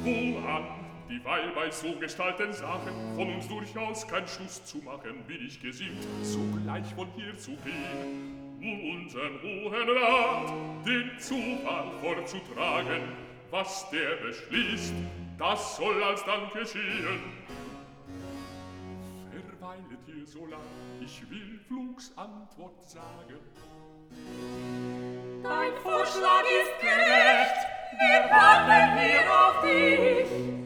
woran, dieweil bei so gestalten Sachen von uns durchaus kein Schluss zu machen, bin ich gesinnt, sogleich von hier zu gehen, unsern hohen Rat, den Zufall vorzutragen, was der beschließt, das soll alsdann geschehen. Verweilet ihr so lang, ich will flugs Antwort sagen. Dein Vorschlag ist gerecht, wir warten hier auf dich.